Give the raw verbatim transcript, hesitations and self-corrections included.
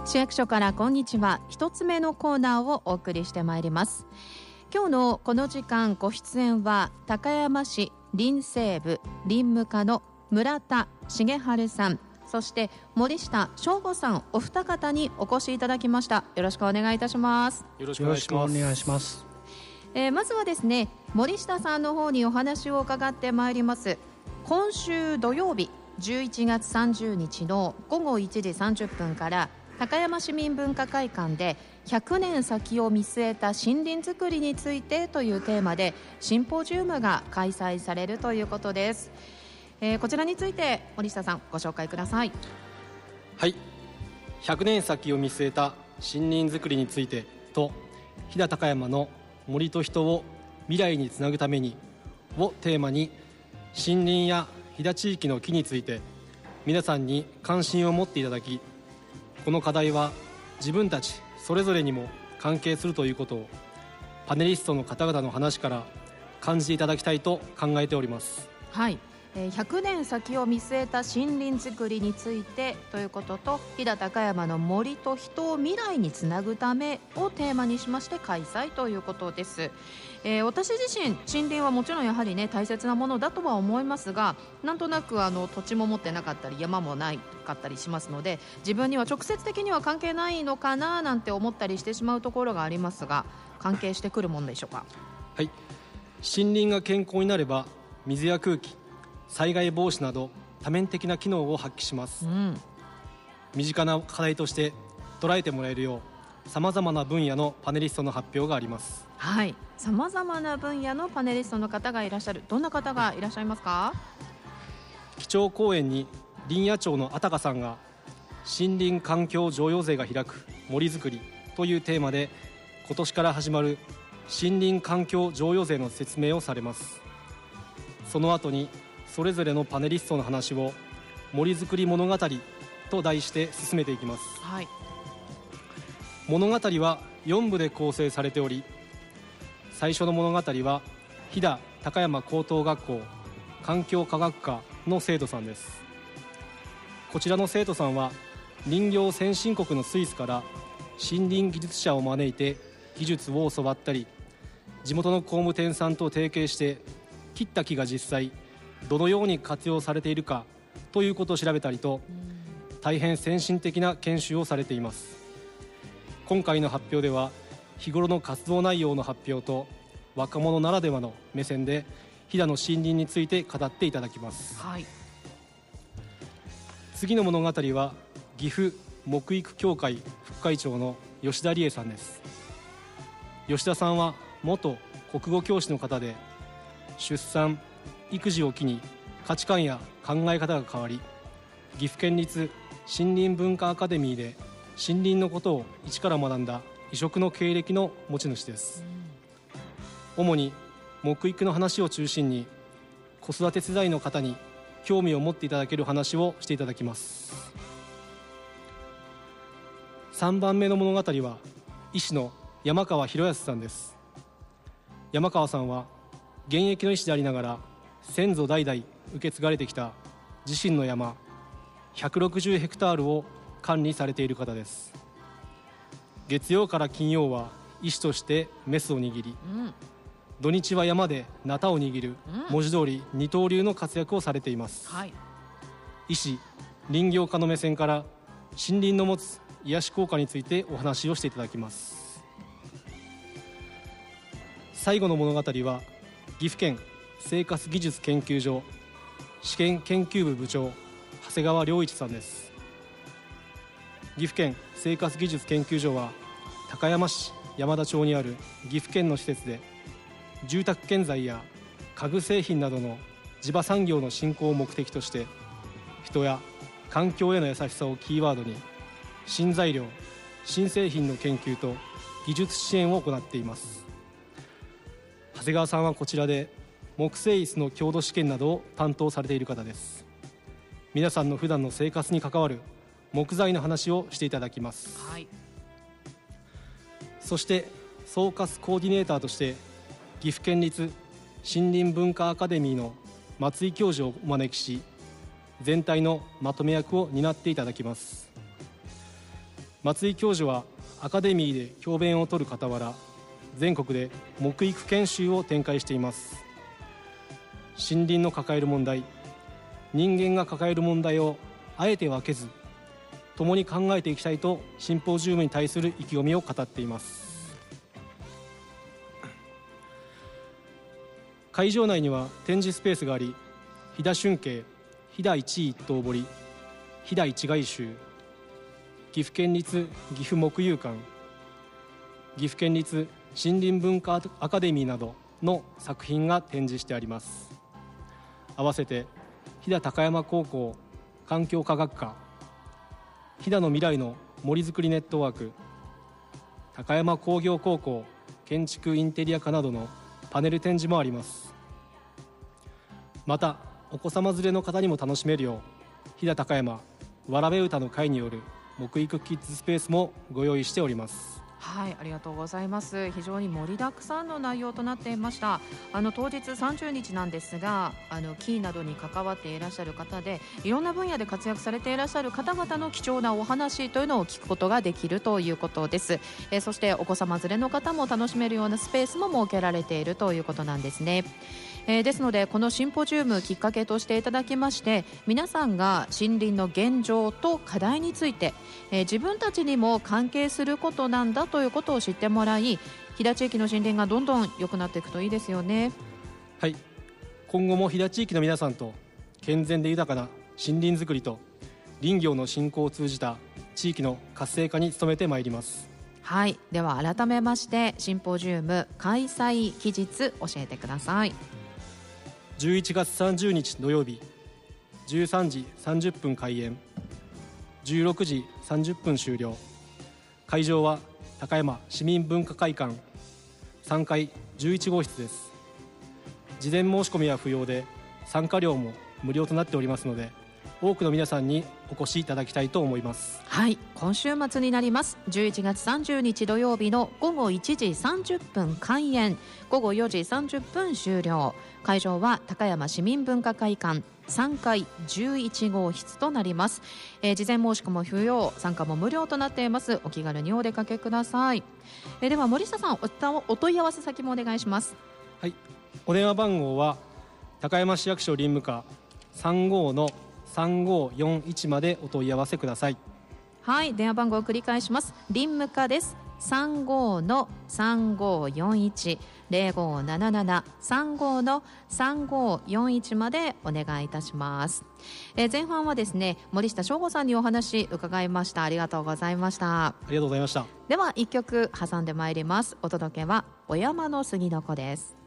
市役所からこんにちは、一つ目のコーナーをお送りしてまいります。今日のこの時間ご出演は高山市林政部林務課の村田重治さん、そして森下翔吾さん、お二方にお越しいただきました。よろしくお願いいたします。 よろしくお願いします。 お願いします。 えー、まずはですね、森下さんの方にお話を伺ってまいります。今週土曜日じゅういちがつさんじゅうにちのごごいちじさんじゅっぷんから高山市民文化会館でひゃくねん先を見据えた森林づくりについてというテーマでシンポジウムが開催されるということです。えー、こちらについて森下さん、ご紹介ください。 はい、ひゃくねん先を見据えた森林づくりについてと飛騨高山の森と人を未来につなぐためにをテーマに、森林や飛騨地域の木について皆さんに関心を持っていただき、この課題は自分たちそれぞれにも関係するということをパネリストの方々の話から感じていただきたいと考えております。 はい、ひゃくねん先を見据えた森林づくりについてということと、飛騨高山の森と人を未来につなぐためをテーマにしまして開催ということです。えー、私自身森林はもちろんやはりね大切なものだとは思いますが、なんとなくあの土地も持ってなかったり山もないかったりしますので、自分には直接的には関係ないのかななんて思ったりしてしまうところがありますが、関係してくるものでしょうか。 はい、森林が健康になれば水や空気、災害防止など多面的な機能を発揮します。うん、身近な課題として捉えてもらえるようさまざまな分野のパネリストの発表があります。 はい、さまざまな分野のパネリストの方がいらっしゃる。どんな方がいらっしゃいますか。 基調講演に林野庁のあたかさんが森林環境譲与税が開く森づくりというテーマで今年から始まる森林環境譲与税の説明をされます。その後にそれぞれのパネリストの話を森づくり物語と題して進めていきます。はい、物語はよんぶで構成されており、最初の物語は飛騨高山高等学校環境科学科の生徒さんです。こちらの生徒さんは林業先進国のスイスから森林技術者を招いて技術を教わったり、地元の工務店さんと提携して切った木が実際どのように活用されているかということを調べたりと、大変先進的な研修をされています。今回の発表では日頃の活動内容の発表と若者ならではの目線で飛騨の森林について語っていただきます。はい、次の物語は岐阜木育協会副会長の吉田理恵さんです。吉田さんは元国語教師の方で、出産育児を機に価値観や考え方が変わり、岐阜県立森林文化アカデミーで森林のことを一から学んだ異色の経歴の持ち主です。主に木育の話を中心に子育て世代の方に興味を持っていただける話をしていただきます。さんばんめの物語は医師の山川博康さんです。山川さんは現役の医師でありながら先祖代々受け継がれてきた自身の山ひゃくろくじゅうヘクタールを管理されている方です。月曜から金曜は医師としてメスを握り、うん、土日は山でナタを握る、うん、文字通り二刀流の活躍をされています。はい、医師林業家の目線から森林の持つ癒し効果についてお話をしていただきます。最後の物語は岐阜県生活技術研究所試験研究部部長長谷川良一さんです。岐阜県生活技術研究所は高山市山田町にある岐阜県の施設で、住宅建材や家具製品などの地場産業の振興を目的として、人や環境への優しさをキーワードに新材料新製品の研究と技術支援を行っています。長谷川さんはこちらで木製椅子の強度試験などを担当されている方です。皆さんの普段の生活に関わる木材の話をしていただきます。はい、そして総括コーディネーターとして岐阜県立森林文化アカデミーの松井教授をお招きし、全体のまとめ役を担っていただきます。 松井教授はアカデミーで教鞭を取る傍ら、全国で木育研修を展開しています。森林の抱える問題、人間が抱える問題をあえて分けず共に考えていきたいとシンポジウムに対する意気込みを語っています。会場内には展示スペースがあり、飛騨春景、飛騨一位一刀彫り、飛騨一外集、岐阜県立岐阜木遊館、岐阜県立森林文化アカデミーなどの作品が展示してあります。合わせて飛騨高山高校環境科学科、飛騨の未来の森づくりネットワーク、高山工業高校建築インテリア科などのパネル展示もあります。またお子様連れの方にも楽しめるよう、飛騨高山わらべ歌の会による木育キッズスペースもご用意しております。 はい、ありがとうございます。非常に盛りだくさんの内容となっていました。あの当日さんじゅうにちなんですが、あのキーなどに関わっていらっしゃる方で、いろんな分野で活躍されていらっしゃる方々の貴重なお話というのを聞くことができるということです。えー、そしてお子様連れの方も楽しめるようなスペースも設けられているということなんですね。えー、ですのでこのシンポジウムきっかけとしていただきまして、皆さんが森林の現状と課題について、えー、自分たちにも関係することなんだということを知ってもらい、飛騨地域の森林がどんどん良くなっていくといいですよね。 はい、今後も飛騨地域の皆さんと健全で豊かな森林づくりと林業の振興を通じた地域の活性化に努めてまいります。 はい、では改めましてシンポジウム開催期日教えてください。 じゅういちがつさんじゅうにち土曜日、じゅうさんじさんじゅっぷん開演、じゅうろくじさんじゅっぷん終了。会場は高山市民文化会館さんがいじゅういちごうしつです。事前申し込みは不要で、参加料も無料となっておりますので、多くの皆さんにお越しいただきたいと思います。 はい、今週末になります。じゅういちがつさんじゅうにち土曜日のごごいちじさんじゅっぷん開演、ごごよじさんじゅっぷん終了。会場は高山市民文化会館さんがいじゅういちごうしつとなります。えー、事前申し込みも不要、参加も無料となっています。お気軽にお出かけください。えー、では森下さん、お、お問い合わせ先もお願いします。 はい、お電話番号は高山市役所林務課 さんごのさんごよんいち までお問い合わせください。 はい、電話番号を繰り返します。林務課です。さんごのさんごよんいち ゼロごなななな さんごのさんごよんいち までお願いいたします。えー、前半はですね、森下翔吾さんにお話伺いました。ありがとうございました。 ありがとうございました。 ではいっきょく挟んでまいります。お届けは小山の杉の子です。